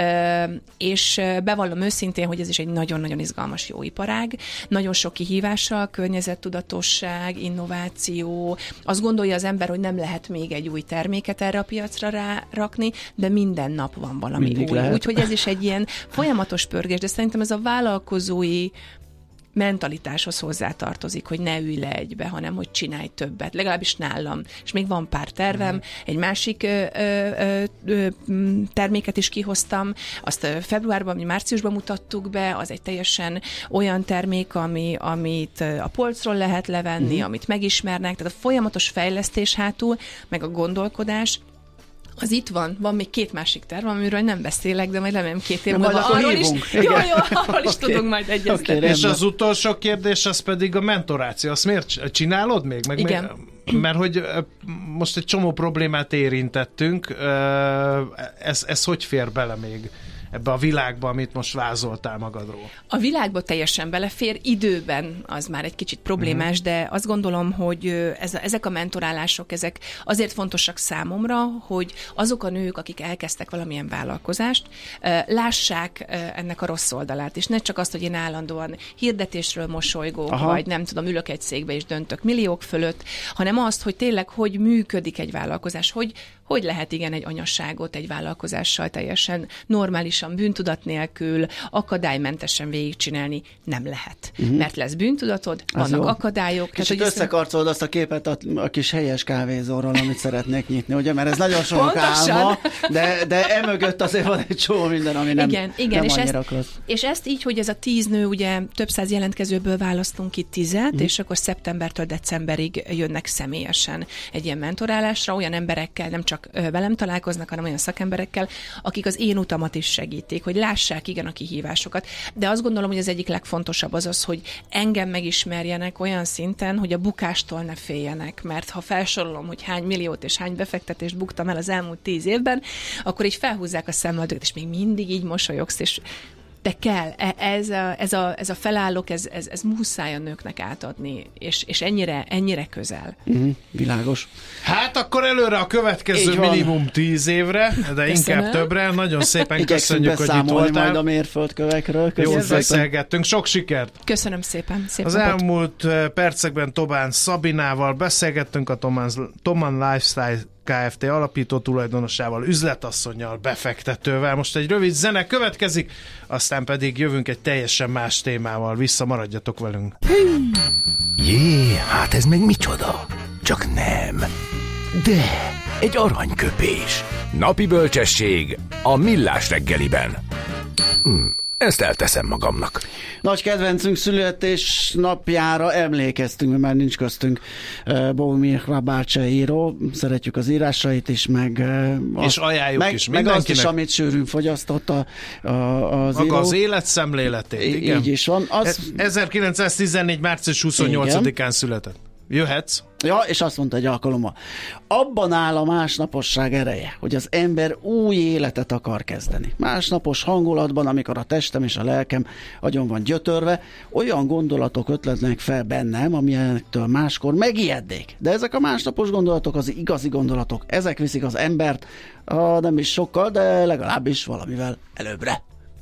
és bevallom őszintén, hogy ez is egy nagyon-nagyon izgalmas jó iparág, nagyon sok kihívással, környezettudatosság, innováció, azt gondolja az ember, hogy nem lehet még egy új terméket erre a piacra rárakni, de minden nap van valami mindig új. Úgyhogy ez is egy ilyen folyamatos pörgés, de szerintem ez a vállalkozói mentalitáshoz hozzátartozik, hogy ne ülj le egybe, hanem hogy csinálj többet. Legalábbis nálam. És még van pár tervem. Mm. Egy másik ö, ö, ö, terméket is kihoztam. Azt februárban, vagy márciusban mutattuk be. Az egy teljesen olyan termék, ami, amit a polcról lehet levenni, mm. amit megismernek. Tehát a folyamatos fejlesztés hátul, meg a gondolkodás, az itt van, van még két másik terv, amiről nem beszélek, de majd remélem két év múlva arról is, jó, jó, arról is okay. tudunk majd egyeztetni. Okay, és az utolsó kérdés, az pedig a mentoráció. Azt miért csinálod még? Meg igen. Még, mert hogy most egy csomó problémát érintettünk, ez, ez hogy fér bele még ebbe a világba, amit most vázoltál magadról? A világba teljesen belefér, időben az már egy kicsit problémás, uh-huh. de azt gondolom, hogy ez, ezek a mentorálások, ezek azért fontosak számomra, hogy azok a nők, akik elkezdtek valamilyen vállalkozást, lássák ennek a rossz oldalát, és ne csak azt, hogy én állandóan hirdetésről mosolygok, aha. vagy nem tudom, ülök egy székbe és döntök milliók fölött, hanem azt, hogy tényleg hogy működik egy vállalkozás, hogy hogy lehet igen egy anyasságot egy vállalkozással teljesen normálisan, bűntudat nélkül, akadálymentesen végigcsinálni nem lehet. Uh-huh. Mert lesz bűntudatod, az vannak jó. akadályok. Kicsit hát, összekarcolod azt a képet a, a kis helyes kávézóról, amit szeretnék nyitni, ugye? Mert ez nagyon sok álma, de, de emögött azért van egy csomó minden, ami nem, igen, igen, nem és annyira ezt, rossz. És ezt így, hogy ez a tíz nő, ugye több száz jelentkezőből választunk ki tizet, uh-huh. és akkor szeptembertől decemberig jönnek személyesen egy ilyen mentorálásra, olyan emberekkel, nem csak velem találkoznak, hanem olyan szakemberekkel, akik az én utamat is segítik, hogy lássák igen a kihívásokat. De azt gondolom, hogy az egyik legfontosabb az az, hogy engem megismerjenek olyan szinten, hogy a bukástól ne féljenek, mert ha felsorolom, hogy hány milliót és hány befektetést buktam el az elmúlt tíz évben, akkor így felhúzzák a szemöldöket, és még mindig így mosolyogsz, és de kell, ez a, ez a, ez a felállók, ez, ez, ez muszáj a nőknek átadni, és, és ennyire, ennyire közel. Uh-huh, világos. Hát akkor előre a következő minimum tíz évre, de köszönöm. Inkább többre. Nagyon szépen köszönjük, hogy itt voltál. Majd a mérföldkövekről. Jó beszélgettünk, sok sikert! Köszönöm szépen. Szép Az napot. elmúlt percekben Tobán Szabinával beszélgettünk, a Toman, Toman Lifestyle Kft. Alapító tulajdonosával, üzletasszonnyal, befektetővel. Most egy rövid zene következik, aztán pedig jövünk egy teljesen más témával. Vissza, maradjatok velünk. Jé, hát ez meg micsoda? Csak nem. De, egy aranyköpés. Napi bölcsesség a Millás reggeliben. Hm, ezt elteszem magamnak. Nagy kedvencünk születésnapjára emlékeztünk, mert már nincs köztünk uh, Bohumil Hrabácsa író. Szeretjük az írásait is, meg, uh, és azt, ajánljuk meg, is meg azt is, mindenkinek. amit sűrűn fogyasztott a, a, az Maga író. az életszemléletét, I- igen. Így is van. Az... ezerkilencszáztizennégy. március huszonnyolcadikán született. Jöhetsz? Ja, és azt mondta egy alkalommal, abban áll a másnaposság ereje, hogy az ember új életet akar kezdeni. Másnapos hangulatban, amikor a testem és a lelkem agyon van gyötörve, olyan gondolatok ötletnek fel bennem, amilyektől máskor megijednék. De ezek a másnapos gondolatok az igazi gondolatok. Ezek viszik az embert, ah, nem is sokkal, de legalábbis valamivel előbbre.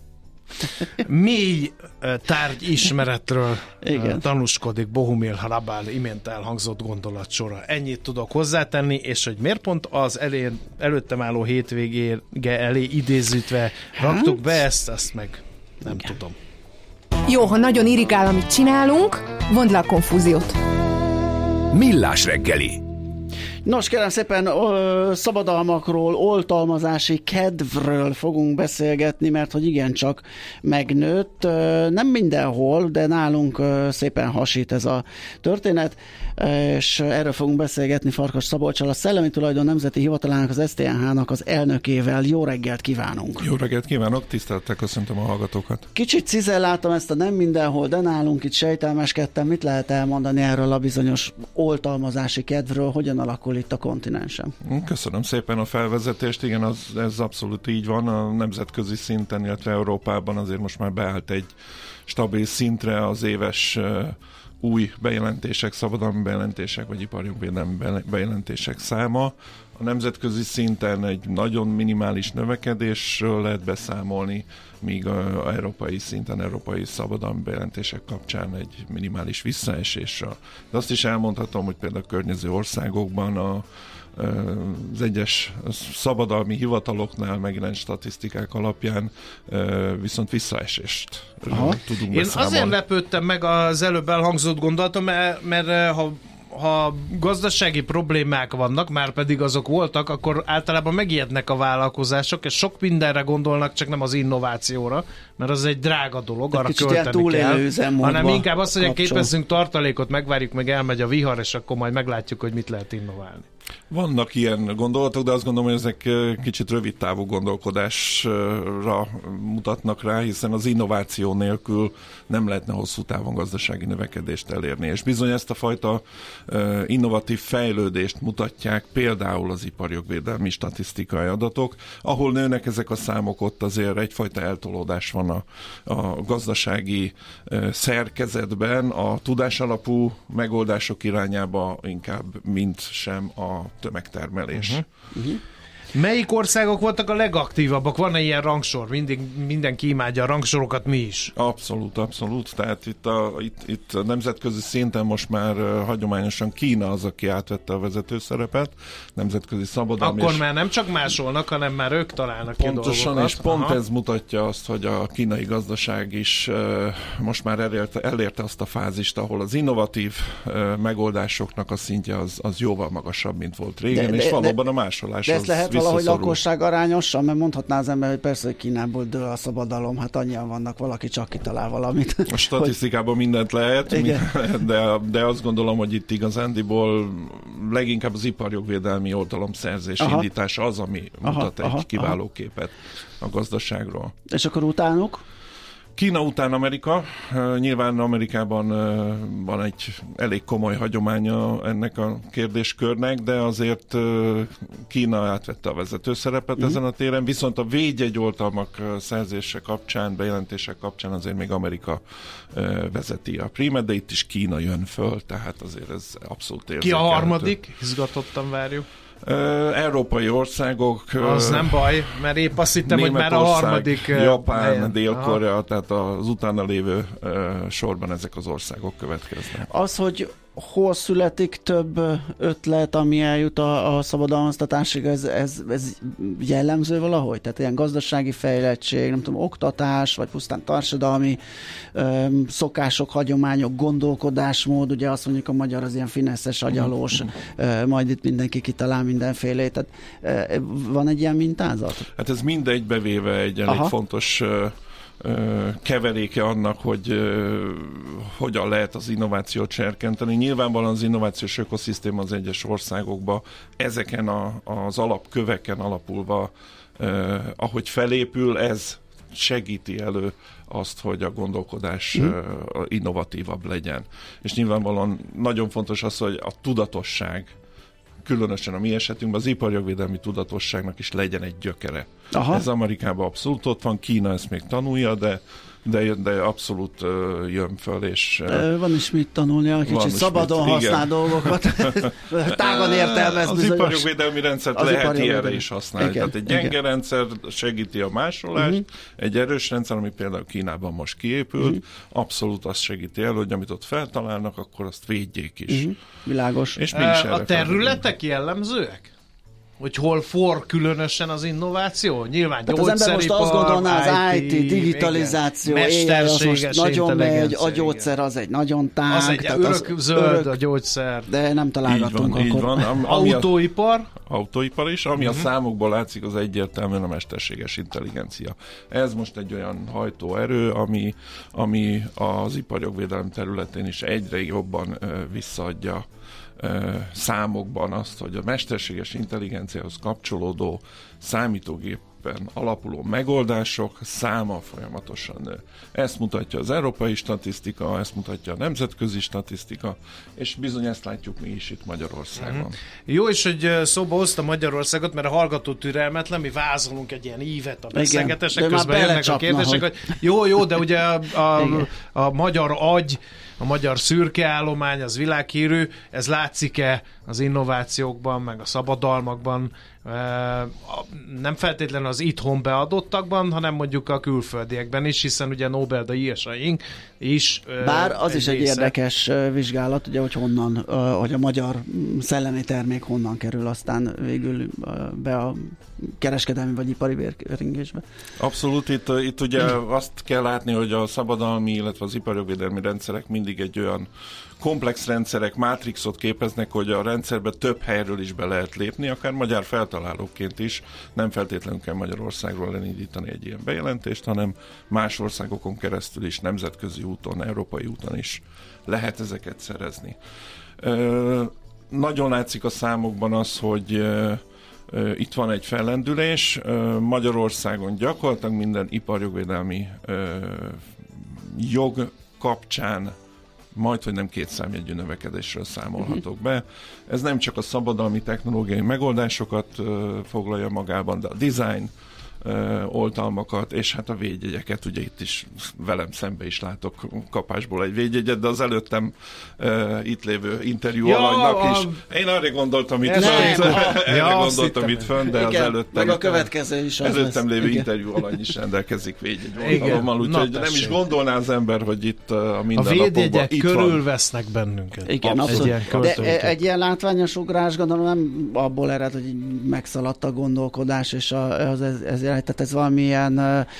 Mély tárgy ismeretről igen. tanúskodik Bohumil Hrabal imént elhangzott gondolatsora. Ennyit tudok hozzátenni, és hogy miért pont az elé, előttem álló hétvége elé idézítve hát? raktuk be ezt, azt meg nem igen. tudom. Jó, ha nagyon irigál, amit csinálunk, vondd le a konfúziót. Millás reggeli. Nos, kérem szépen, ö, szabadalmakról, oltalmazási kedvről fogunk beszélgetni, mert hogy igencsak megnőtt. Ö, nem mindenhol, de nálunk ö, szépen hasít ez a történet, és erről fogunk beszélgetni Farkas Szabolccsal, a Szellemi Tulajdon Nemzeti Hivatalának, az es té en há-nak az elnökével. Jó reggelt kívánunk! Jó reggelt kívánok, tisztelettel köszöntöm a hallgatókat. Kicsit cizelláltam ezt a nem mindenhol, de nálunk itt sejtelmeskedtem. Mit lehet elmondani erről a bizonyos oltalmazási kedvről? Hogyan alakul itt a kontinensen? Köszönöm szépen a felvezetést. Igen, az, ez abszolút így van. A nemzetközi szinten, illetve Európában azért most már beállt egy stabil szintre az éves uh, új bejelentések, szabadalmi bejelentések, vagy iparjogvédelmi bejelentések száma. A nemzetközi szinten egy nagyon minimális növekedésről lehet beszámolni, míg a európai szinten, európai szabadalmi bejelentések kapcsán egy minimális visszaesésről. De azt is elmondhatom, hogy például a környező országokban a az egyes szabadalmi hivataloknál megjelent statisztikák alapján viszont visszaesést Aha. tudunk Én beszámolni. azért lepődtem meg az előbb elhangzott gondolatom, mert, mert ha ha gazdasági problémák vannak, már pedig azok voltak, akkor általában megijednek a vállalkozások, és sok mindenre gondolnak, csak nem az innovációra, mert az egy drága dolog, arra költeni kell, hanem inkább azt, hogy képezzünk tartalékot, megvárjuk, meg elmegy a vihar, és akkor majd meglátjuk, hogy mit lehet innoválni. Vannak ilyen gondolatok, de azt gondolom, hogy ezek kicsit rövid távú gondolkodásra mutatnak rá, hiszen az innováció nélkül nem lehetne hosszú távon gazdasági növekedést elérni. És bizony ezt a fajta innovatív fejlődést mutatják például az iparjogvédelmi statisztikai adatok, ahol nőnek ezek a számok, ott azért egyfajta eltolódás van a, a gazdasági szerkezetben, a tudásalapú megoldások irányába inkább, mint sem a tömegtermelés. Uh-huh. Uh-huh. Melyik országok voltak a legaktívabbak? Van-e ilyen rangsor? Mindig, mindenki imádja a rangsorokat, mi is? Abszolút, abszolút. Tehát itt a, itt, itt a nemzetközi szinten most már uh, hagyományosan Kína az, aki átvette a vezető szerepet, nemzetközi szabadalmi. Akkor és... már nem csak másolnak, hanem már ők találnak ki dolgokat. Pontosan, és pont Aha. ez mutatja azt, hogy a kínai gazdaság is uh, most már elérte, elérte azt a fázist, ahol az innovatív uh, megoldásoknak a szintje az, az jóval magasabb, mint volt régen, de, és de, valóban de, a másolás az valahogy lakosság arányosan, mert mondhatná az ember, hogy persze, hogy Kínából dől a szabadalom, hát annyian vannak, valaki csak kitalál valamit. A statisztikában hogy... mindent lehet, de, de azt gondolom, hogy itt igazándiból leginkább az iparjogvédelmi oltalomszerzés aha. indítása az, ami aha, mutat egy aha, kiváló aha. képet a gazdaságról. És akkor utánuk? Kína után Amerika. Nyilván Amerikában van egy elég komoly hagyománya ennek a kérdéskörnek, de azért Kína átvette a vezető szerepet mm. ezen a téren, viszont a védjegyoltalmak szerzése kapcsán, bejelentések kapcsán azért még Amerika vezeti a prímet, de itt is Kína jön föl, tehát azért ez abszolút érzékelhető. Ki a harmadik? Izgatottan várjuk. Uh, európai országok. Az uh, nem baj, mert épp azt hittem, hogy már a harmadik Japán, Dél-Korea, tehát az utána lévő uh, sorban ezek az országok következnek. Az, hogy hol születik több ötlet, ami eljut a, a szabadalmaztatásig, ez, ez, ez jellemző valahogy? Tehát ilyen gazdasági fejlettség, nem tudom, oktatás, vagy pusztán társadalmi öm, szokások, hagyományok, gondolkodásmód, ugye azt mondjuk a magyar az ilyen fineszes, agyalós, ö, majd itt mindenki kitalál mindenfélét. Tehát ö, van egy ilyen mintázat? Hát ez mindegy bevéve egy elég Aha. fontos ö, keveréke annak, hogy uh, hogyan lehet az innovációt serkenteni. Nyilvánvalóan az innovációs ökoszisztéma az egyes országokban ezeken a, az alapköveken alapulva, uh, ahogy felépül, ez segíti elő azt, hogy a gondolkodás mm. uh, innovatívabb legyen. És nyilvánvalóan nagyon fontos az, hogy a tudatosság, különösen a mi esetünkben az iparjogvédelmi tudatosságnak is legyen egy gyökere. Aha. Ez Amerikában abszolút ott van, Kína ezt még tanulja, de, de, de abszolút uh, jön föl, és... Uh, van is mit tanulnia, kicsit szabadon mit, használ igen. dolgokat, tágan értelmez az bizonyos. iparjogvédelmi rendszert az lehet ilyenre is használni. Igen, tehát egy gyenge igen. rendszer segíti a másolást, uh-huh. egy erős rendszer, ami például Kínában most kiépült, uh-huh. abszolút azt segíti el, hogy amit ott feltalálnak, akkor azt védjék is. Uh-huh. Világos. És mi is a területek jellemzőek? Hogy hol for különösen az innováció? Nyilván gyógyszeripar, az ember most azt gondolná, az í té, digitalizáció, mesterséges nagyon megy, a gyógyszer az egy nagyon tánk. Az egy örök az zöld örök, a gyógyszer. De nem találgatunk így van, akkor. Így van. Ami autóipar? A, autóipar is, ami uh-huh. a számokból látszik, az egyértelműen a mesterséges intelligencia. Ez most egy olyan hajtóerő, ami, ami az iparjogvédelem területén is egyre jobban uh, visszaadja számokban azt, hogy a mesterséges intelligenciához kapcsolódó számítógépen alapuló megoldások száma folyamatosan nő. Ezt mutatja az európai statisztika, ezt mutatja a nemzetközi statisztika, és bizony ezt látjuk mi is itt Magyarországon. Uh-huh. Jó is, hogy szóba hozta Magyarországot, mert a hallgató türelmetlen, mi vázolunk egy ilyen ívet a beszélgetések, közben jönnek a kérdések, hogy... hogy jó, jó, de ugye a, a, a magyar agy, a magyar szürke állomány, az világhírű, ez látszik-e az innovációkban, meg a szabadalmakban, nem feltétlenül az itthon beadottakban, hanem mondjuk a külföldiekben is, hiszen ugye Nobel-díjasaink is. Bár az egy is egy része. Érdekes vizsgálat, ugye, hogy honnan, hogy a magyar szellemi termék honnan kerül aztán végül be a kereskedelmi vagy ipari vérkeringésbe. Abszolút, itt, itt ugye azt kell látni, hogy a szabadalmi, illetve az iparjogvédelmi rendszerek mindig egy olyan komplex rendszerek, mátrixot képeznek, hogy a rendszerbe több helyről is be lehet lépni, akár magyar feltalálóként is, nem feltétlenül kell Magyarországról elindítani egy ilyen bejelentést, hanem más országokon keresztül is, nemzetközi úton, európai úton is lehet ezeket szerezni. Ö, nagyon látszik a számokban az, hogy ö, ö, itt van egy fellendülés, ö, Magyarországon gyakorlatilag minden iparjogvédelmi ö, jog kapcsán majd, hogy nem két számjegyű növekedésről számolhatok be. Ez nem csak a szabadalmi technológiai megoldásokat uh, foglalja magában, de a design uh, oltalmakat, és hát a védjegyeket, ugye itt is velem szembe is látok kapásból egy védjegyet, de az előttem uh, itt lévő interjú ja, alanynak a... is. Én arra gondoltam itt fönn, erre ja, gondoltam itt fönn, de igen, az előttem, meg a következő is az előttem lévő igen. interjú alany is rendelkezik védjegy oltalommal, úgyhogy nem is gondolná az ember, hogy itt a mindennapokban a védjegyek körül vesznek bennünket. Igen, abszolút. Egy ilyen de egy ilyen látványos ugrás, gondolom nem abból ered, hogy megszaladt a gondolkodás, és a, az, ez, ez, tehát ez valamilyen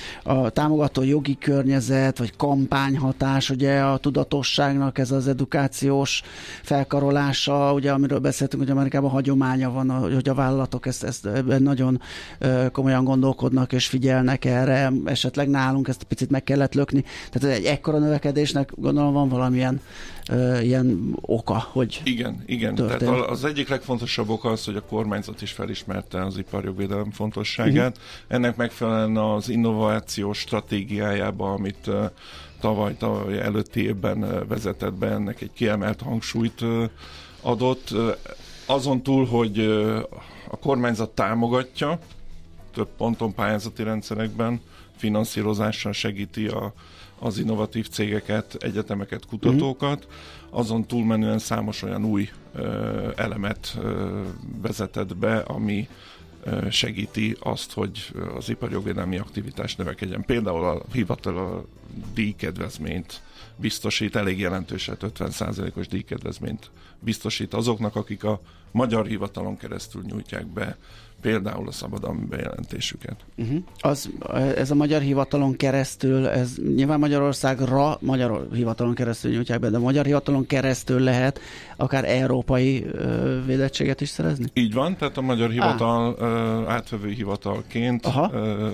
a támogató jogi környezet, vagy kampányhatás, ugye a tudatosságnak ez az edukációs felkarolása, ugye amiről beszéltünk, hogy Amerikában hagyománya van, hogy a vállalatok ezt, ezt nagyon komolyan gondolkodnak, és figyelnek erre, esetleg nálunk ezt picit meg kellett lökni. Tehát egy ekkora növekedésnek gondolom van valamilyen uh, ilyen oka, hogy igen, igen. történt. Tehát az egyik legfontosabb oka az, hogy a kormányzat is felismerte az iparjogvédelem fontosságát. Uh-huh. Ennek megfelelően az innovációs stratégiájába, amit uh, tavaly, tavaly előtti évben uh, vezetett be, ennek egy kiemelt hangsúlyt uh, adott. Uh, azon túl, hogy uh, a kormányzat támogatja, több ponton pályázati rendszerekben, finanszírozással segíti a, az innovatív cégeket, egyetemeket, kutatókat. Azon túlmenően számos olyan új ö, elemet ö, vezetett be, ami ö, segíti azt, hogy az iparjogvédelmi aktivitás növekedjen. Például a hivatal a díjkedvezményt biztosít, elég jelentőset, ötven százalékos díjkedvezményt biztosít azoknak, akik a magyar hivatalon keresztül nyújtják be például a szabadalmi bejelentésüket. Uh-huh. Az, ez a magyar hivatalon keresztül, ez nyilván Magyarországra magyar hivatalon keresztül nyújtják be, de a magyar hivatalon keresztül lehet akár európai ö, védettséget is szerezni? Így van, tehát a magyar hivatal ö, átvevő hivatalként ö,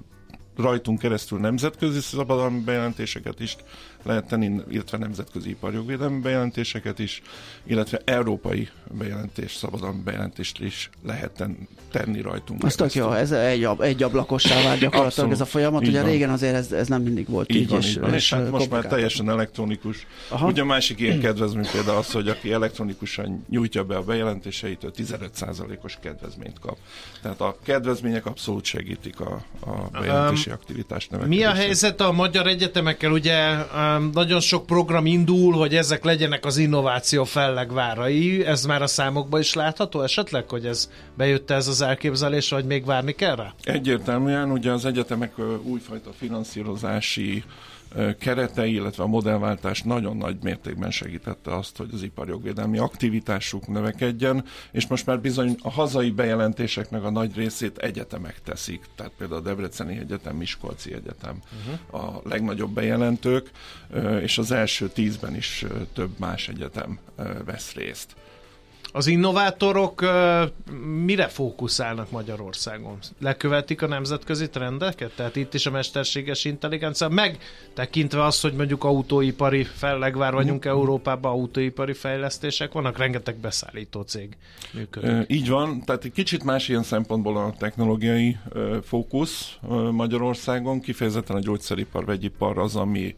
rajtunk keresztül nemzetközi szabadalmi bejelentéseket is lehet tenni, illetve nemzetközi iparjogvédelmi bejelentéseket is, illetve európai bejelentés, szabadalmi bejelentést is lehet tenni rajtunk. Azt tök jó, ez egy, egy ablakossá vált gyakorlatilag abszolút, ez a folyamat, ugye régen azért ez, ez nem mindig volt így. Így van, és, így van. És, és hát most már teljesen elektronikus. Aha. Ugye a másik ilyen kedvezmény például az, hogy aki elektronikusan nyújtja be a bejelentéseit, ő tizenöt százalékos kedvezményt kap. Tehát a kedvezmények abszolút segítik a, a bejelentési um, aktivitás növekedését. Mi a helyzet a magyar egyetemekkel? Ugye nagyon sok program indul, hogy ezek legyenek az innováció fellegvárai. Ez már a számokban is látható esetleg, hogy ez bejött ez az elképzelés, vagy még várni kell rá? Egyértelműen, ugye az egyetemek újfajta finanszírozási keretei, illetve a modellváltás nagyon nagy mértékben segítette azt, hogy az iparjogvédelmi aktivitásuk növekedjen, és most már bizony a hazai bejelentéseknek a nagy részét egyetemek teszik, tehát például a Debreceni Egyetem, Miskolci Egyetem uh-huh. a legnagyobb bejelentők, és az első tízben is több más egyetem vesz részt. Az innovátorok uh, mire fókuszálnak Magyarországon? Lekövetik a nemzetközi trendeket? Tehát itt is a mesterséges intelligencia, meg tekintve azt, hogy mondjuk autóipari fellegvár vagyunk, mm. Európában autóipari fejlesztések vannak, rengeteg beszállító cég működik. E, így van, tehát egy kicsit más ilyen szempontból a technológiai e, fókusz e, Magyarországon, kifejezetten a gyógyszeripar, vegyipar az, ami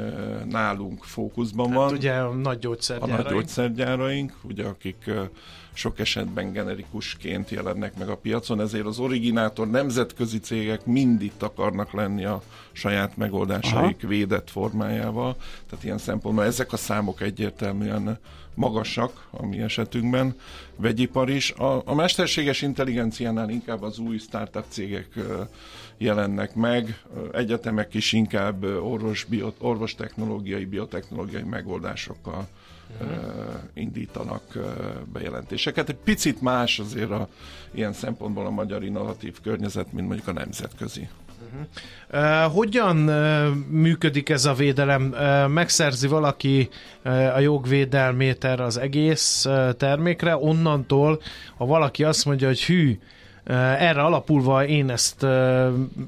nálunk fókuszban hát van. ugye a nagy gyógyszergyáraink. A nagy gyógyszergyáraink, ugye, akik sok esetben generikusként jelennek meg a piacon, ezért az originátor nemzetközi cégek mindig akarnak lenni a saját megoldásaik Aha. védett formájával, tehát ilyen szempontból ezek a számok egyértelműen magasak a mi esetünkben, vegyipar is. A, a mesterséges intelligenciánál inkább az új startup cégek jelennek meg, egyetemek is inkább orvos, bio, orvostechnológiai, biotechnológiai megoldásokkal uh, indítanak uh, bejelentéseket. Egy picit más azért a, ilyen szempontból a magyar innovatív környezet, mint mondjuk a nemzetközi. Uh, hogyan uh, működik ez a védelem? Uh, megszerzi valaki uh, a jogvédelmét erre az egész uh, termékre, onnantól, ha valaki azt mondja, hogy hű, uh, erre alapulva én ezt uh,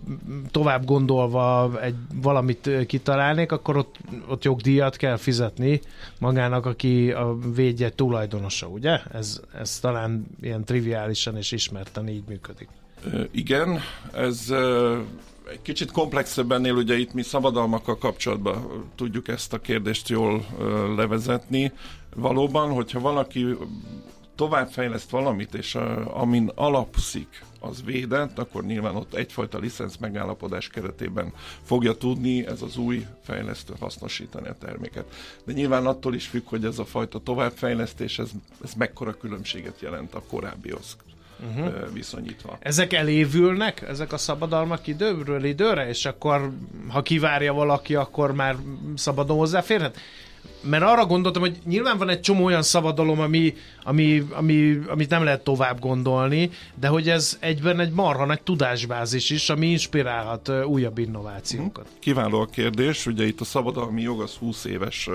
tovább gondolva egy valamit uh, kitalálnék, akkor ott, ott jogdíjat kell fizetni magának, aki a védjegy tulajdonosa, ugye? Ez, ez talán ilyen triviálisan és ismerten így működik. Uh, igen, ez uh, egy kicsit komplexebb ennél, ugye itt mi szabadalmakkal kapcsolatban tudjuk ezt a kérdést jól uh, levezetni. Valóban, hogyha valaki továbbfejleszt valamit, és uh, amin alapszik az védett, akkor nyilván ott egyfajta licenc megállapodás keretében fogja tudni ez az új fejlesztő hasznosítani a terméket. De nyilván attól is függ, hogy ez a fajta továbbfejlesztés, ez, ez mekkora különbséget jelent a korábbihoz uh-huh. viszonyítva. Ezek elévülnek, ezek a szabadalmak időről időre, és akkor, ha kivárja valaki, akkor már szabadon hozzáférhet? Mert arra gondoltam, hogy nyilván van egy csomó olyan szabadalom, ami, ami, ami, amit nem lehet tovább gondolni, de hogy ez egyben egy marha nagy tudásbázis is, ami inspirálhat újabb innovációkat. Kiváló a kérdés, ugye itt a szabadalmi jog az húsz éves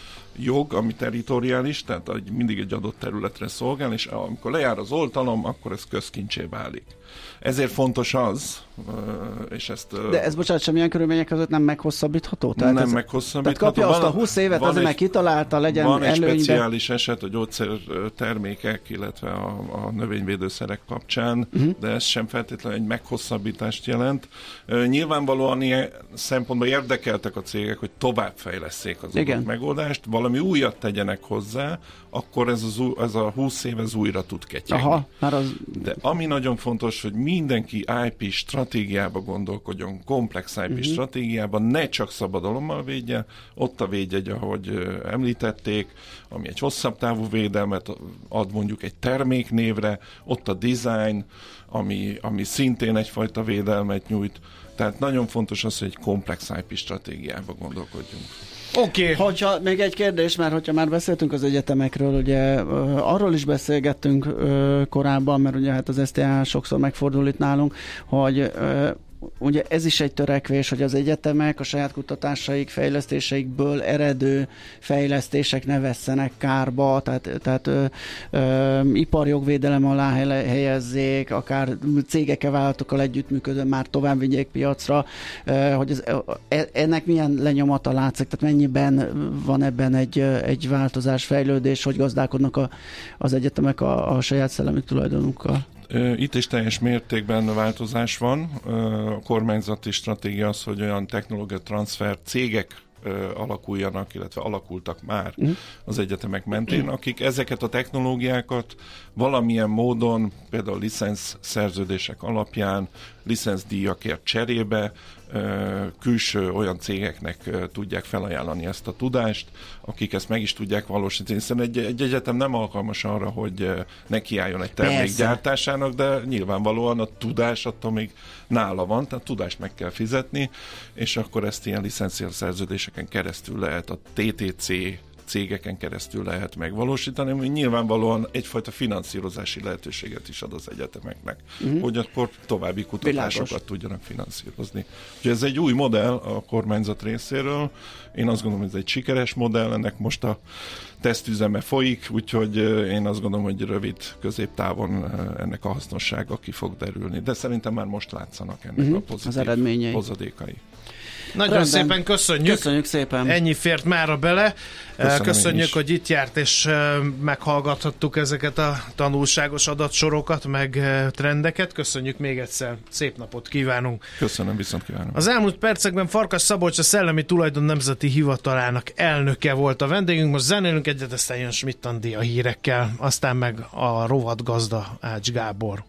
jog, ami territoriális, tehát mindig egy adott területre szolgál, és amikor lejár az oltalom, akkor ez közkincsé válik. Ezért fontos az, és ezt... De ez, bocsánat, semmilyen körülmények között nem meghosszabbítható? Tehát nem ez, meghosszabbítható. Tehát kapja azt a húsz évet, azért meg kitalálta, legyen van előnybe. Van egy speciális eset a gyógyszertermékek, illetve a, a növényvédőszerek kapcsán, uh-huh. de ez sem feltétlenül egy meghosszabbítást jelent. Nyilvánvalóan ilyen szempontból érdekeltek a cégek, hogy továbbfejlesszék az adott megoldást, valami újat tegyenek hozzá, akkor ez, az, ez a húsz év ez újra tud ketyegni. Aha, már az... De ami nagyon fontos, hogy mindenki I P stratégiába gondolkodjon, komplex I P uh-huh. stratégiában, ne csak szabadalommal védje, ott a védjegy, ahogy említették, ami egy hosszabb távú védelmet ad mondjuk egy terméknévre, ott a design, ami, ami szintén egyfajta védelmet nyújt. Tehát nagyon fontos az, hogy egy komplex I P stratégiába gondolkodjunk. Oké. Okay. Hogyha még egy kérdés, mert hogyha már beszéltünk az egyetemekről, ugye uh, arról is beszélgettünk uh, korábban, mert ugye hát az S T A sokszor megfordul itt nálunk, hogy uh, ugye ez is egy törekvés, hogy az egyetemek a saját kutatásaik, fejlesztéseikből eredő fejlesztések ne vesszenek kárba, tehát, tehát ö, ö, iparjogvédelem alá helyezzék, akár cégekkel, vállalatokkal együttműködve már tovább vigyék piacra, ö, hogy ez, ennek milyen lenyomata látszik, tehát mennyiben van ebben egy, egy változás, fejlődés, hogy gazdálkodnak a, az egyetemek a, a saját szellemi tulajdonukkal? Itt is teljes mértékben változás van. A kormányzati stratégia az, hogy olyan technológia transfer cégek alakuljanak, illetve alakultak már mm. az egyetemek mentén, akik ezeket a technológiákat valamilyen módon, például licensz szerződések alapján, licenzdíjakért cserébe külső olyan cégeknek tudják felajánlani ezt a tudást, akik ezt meg is tudják valósítani, hiszen egy, egy egyetem nem alkalmas arra, hogy nekiálljon egy termék Persze. gyártásának, de nyilvánvalóan a tudás attól még nála van, tehát tudást meg kell fizetni, és akkor ezt ilyen licencszerződéseken keresztül lehet, a T T C cégeken keresztül lehet megvalósítani, ami nyilvánvalóan egyfajta finanszírozási lehetőséget is ad az egyetemeknek, uh-huh. hogy akkor további kutatásokat Világos. tudjanak finanszírozni. Úgyhogy ez egy új modell a kormányzat részéről. Én azt gondolom, hogy ez egy sikeres modell, ennek most a tesztüzeme folyik, úgyhogy én azt gondolom, hogy rövid középtávon ennek a hasznossága ki fog derülni. De szerintem már most látszanak ennek uh-huh. a pozitív hozadékai. Nagyon Rendben. szépen köszönjük. Köszönjük szépen. Ennyi fért mára bele. Köszönöm Köszönjük, hogy itt járt, és meghallgathattuk ezeket a tanulságos adatsorokat, meg trendeket. Köszönjük még egyszer. Szép napot kívánunk. Köszönöm, viszont kívánom. Az elmúlt percekben Farkas Szabolcs, a Szellemi Tulajdon Nemzeti Hivatalának elnöke volt a vendégünk. Most zenélünk egyet, aztán jön Schmidt Andi a hírekkel, aztán meg a rovatgazda Ács Gábor.